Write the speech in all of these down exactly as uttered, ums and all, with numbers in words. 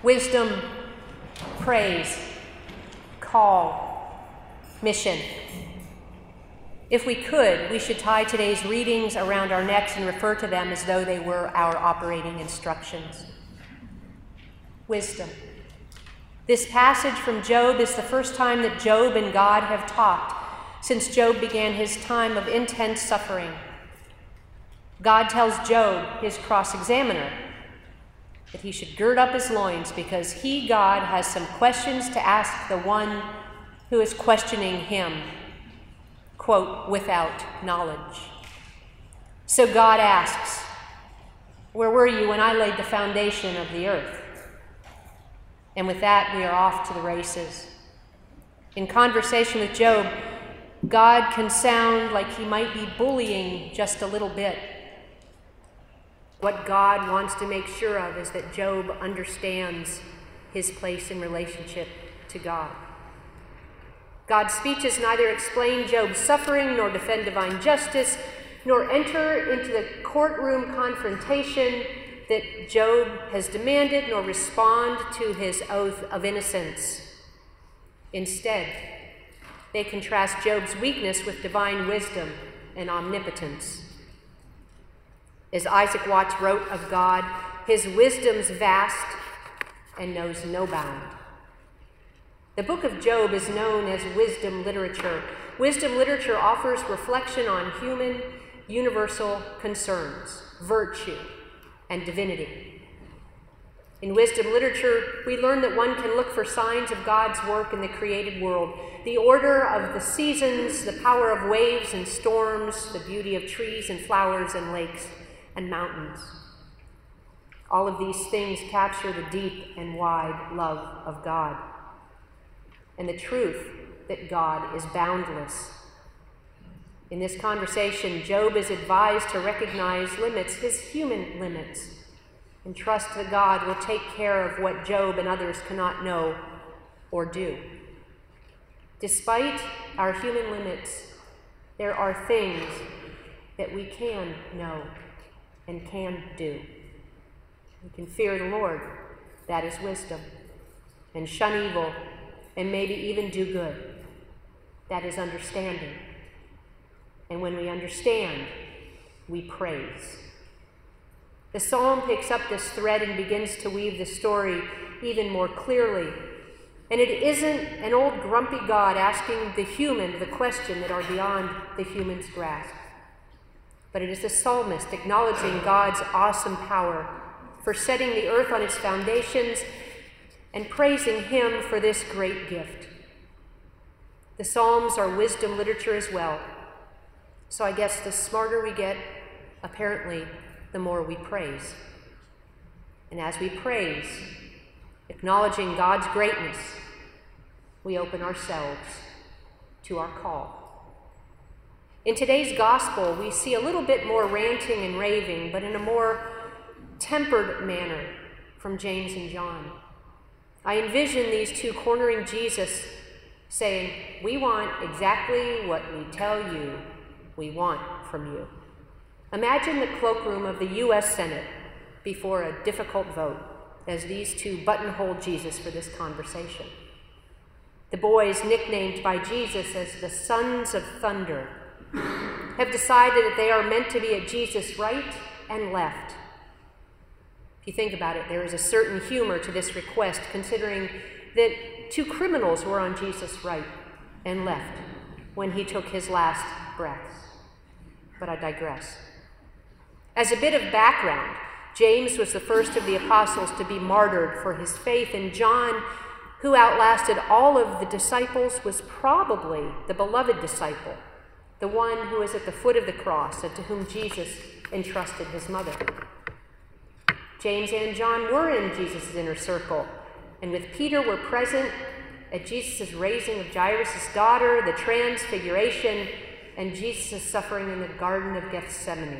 wisdom, praise, call, mission. If we could, we should tie today's readings around our necks and refer to them as though they were our operating instructions. Wisdom. This passage from Job is the first time that Job and God have talked since Job began his time of intense suffering. God tells Job, his cross-examiner, that he should gird up his loins because he, God, has some questions to ask the one who is questioning him, quote, without knowledge. So God asks, where were you when I laid the foundation of the earth? And with that, we are off to the races. In conversation with Job, God can sound like he might be bullying just a little bit. What God wants to make sure of is that Job understands his place in relationship to God. God's speeches neither explain Job's suffering, nor defend divine justice, nor enter into the courtroom confrontation that Job has demanded, nor respond to his oath of innocence. Instead, they contrast Job's weakness with divine wisdom and omnipotence. As Isaac Watts wrote of God, his wisdom's vast and knows no bound. The book of Job is known as wisdom literature. Wisdom literature offers reflection on human, universal concerns, virtue, and divinity. In wisdom literature, we learn that one can look for signs of God's work in the created world, the order of the seasons, the power of waves and storms, the beauty of trees and flowers and lakes and mountains. All of these things capture the deep and wide love of God and the truth that God is boundless. In this conversation, Job is advised to recognize limits, his human limits, and trust that God will take care of what Job and others cannot know or do. Despite our human limits, there are things that we can know and can do. We can fear the Lord, that is wisdom, and shun evil, and maybe even do good, that is understanding. And when we understand, we praise. The psalm picks up this thread and begins to weave the story even more clearly. And it isn't an old grumpy God asking the human the question that are beyond the human's grasp, but it is the psalmist acknowledging God's awesome power for setting the earth on its foundations and praising him for this great gift. The Psalms are wisdom literature as well. So I guess the smarter we get, apparently, the more we praise. And as we praise, acknowledging God's greatness, we open ourselves to our call. In today's gospel, we see a little bit more ranting and raving, but in a more tempered manner from James and John. I envision these two cornering Jesus saying, we want exactly what we tell you we want from you. Imagine the cloakroom of the U S Senate before a difficult vote as these two buttonhole Jesus for this conversation. The boys, nicknamed by Jesus as the Sons of Thunder, have decided that they are meant to be at Jesus' right and left. If you think about it, there is a certain humor to this request, considering that two criminals were on Jesus' right and left when he took his last breaths. But I digress. As a bit of background, James was the first of the apostles to be martyred for his faith, and John, who outlasted all of the disciples, was probably the beloved disciple, the one who was at the foot of the cross and to whom Jesus entrusted his mother. James and John were in Jesus' inner circle, and with Peter were present at Jesus' raising of Jairus' daughter, the transfiguration, and Jesus' suffering in the Garden of Gethsemane.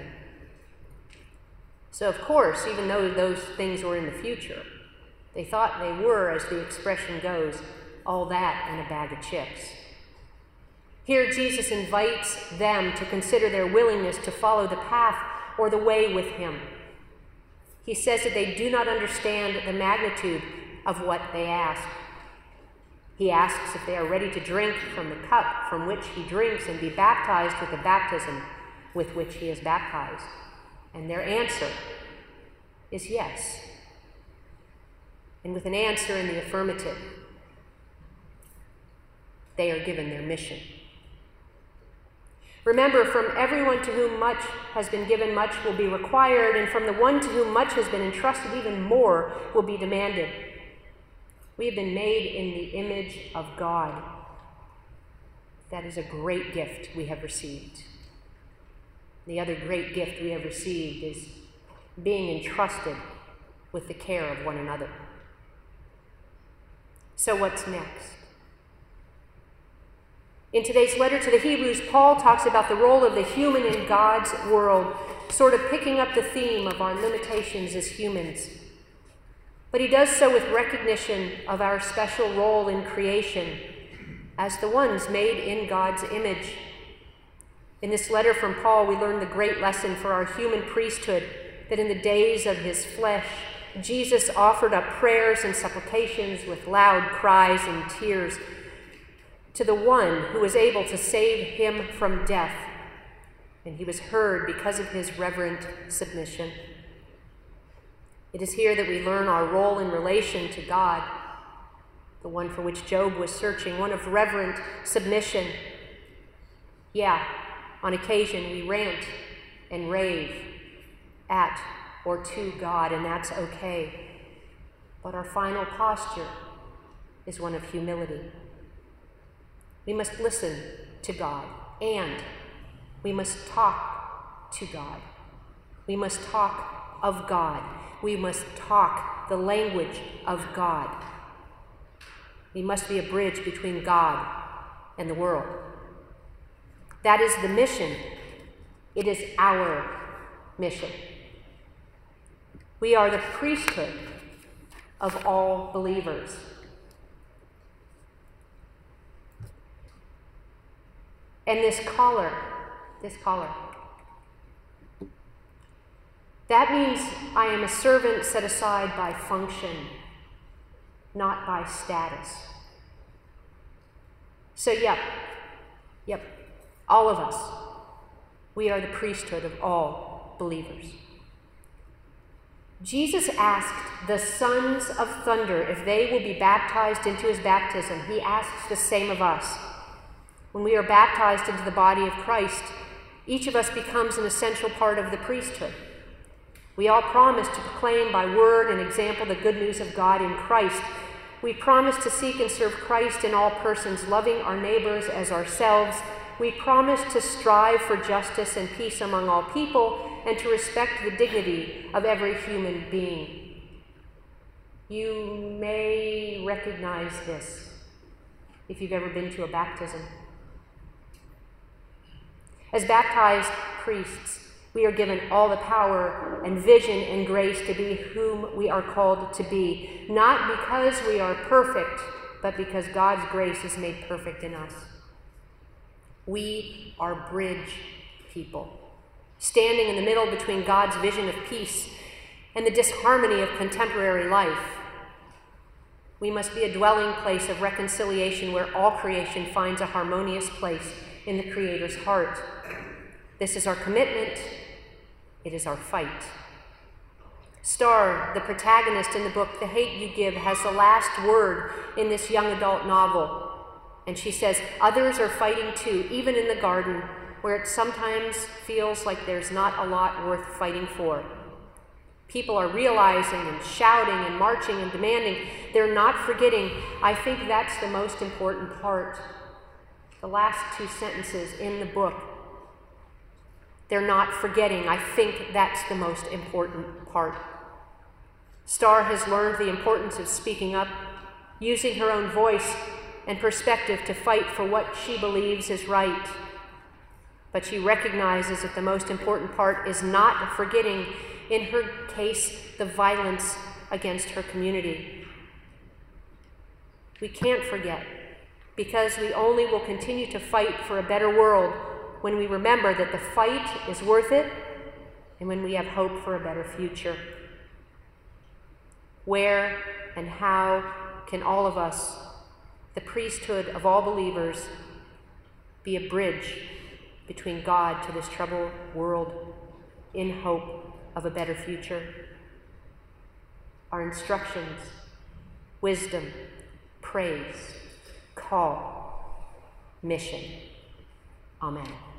So, of course, even though those things were in the future, they thought they were, as the expression goes, all that in a bag of chips. Here, Jesus invites them to consider their willingness to follow the path or or the way with him. He says that they do not understand the magnitude of what they ask. He asks if they are ready to drink from the cup from which he drinks and be baptized with the baptism with which he is baptized. And their answer is yes. And with an answer in the affirmative, they are given their mission. Remember, from everyone to whom much has been given, much will be required, and from the one to whom much has been entrusted, even more will be demanded. We have been made in the image of God. That is a great gift we have received. The other great gift we have received is being entrusted with the care of one another. So what's next? In today's letter to the Hebrews, Paul talks about the role of the human in God's world, sort of picking up the theme of our limitations as humans. But he does so with recognition of our special role in creation as the ones made in God's image. In this letter from Paul, we learn the great lesson for our human priesthood, that in the days of his flesh, Jesus offered up prayers and supplications with loud cries and tears to the one who was able to save him from death, and he was heard because of his reverent submission. It is here that we learn our role in relation to God, the one for which Job was searching, one of reverent submission. Yeah, on occasion we rant and rave at or to God, and that's okay. But our final posture is one of humility. We must listen to God, and we must talk to God. We must talk of God. We must talk the language of God. We must be a bridge between God and the world. That is the mission. It is our mission. We are the priesthood of all believers. And this collar, this collar, that means I am a servant set aside by function, not by status. So, yep, yep, all of us, we are the priesthood of all believers. Jesus asked the sons of thunder if they will be baptized into his baptism. He asks the same of us. When we are baptized into the body of Christ, each of us becomes an essential part of the priesthood. We all promise to proclaim by word and example the good news of God in Christ. We promise to seek and serve Christ in all persons, loving our neighbors as ourselves. We promise to strive for justice and peace among all people and to respect the dignity of every human being. You may recognize this if you've ever been to a baptism. As baptized priests, we are given all the power and vision and grace to be whom we are called to be, not because we are perfect, but because God's grace is made perfect in us. We are bridge people, standing in the middle between God's vision of peace and the disharmony of contemporary life. We must be a dwelling place of reconciliation where all creation finds a harmonious place in the Creator's heart. This is our commitment. It is our fight. Star, the protagonist in the book The Hate U Give, has the last word in this young adult novel. And she says, others are fighting too, even in the garden, where it sometimes feels like there's not a lot worth fighting for. People are realizing and shouting and marching and demanding. They're not forgetting. I think that's the most important part. The last two sentences in the book. They're not forgetting. I think that's the most important part. Star has learned the importance of speaking up, using her own voice and perspective to fight for what she believes is right. But she recognizes that the most important part is not forgetting, in her case, the violence against her community. We can't forget, because we only will continue to fight for a better world when we remember that the fight is worth it and when we have hope for a better future. Where and how can all of us, the priesthood of all believers, be a bridge between God to this troubled world in hope of a better future? Our instructions, wisdom, praise, call, mission. Amen.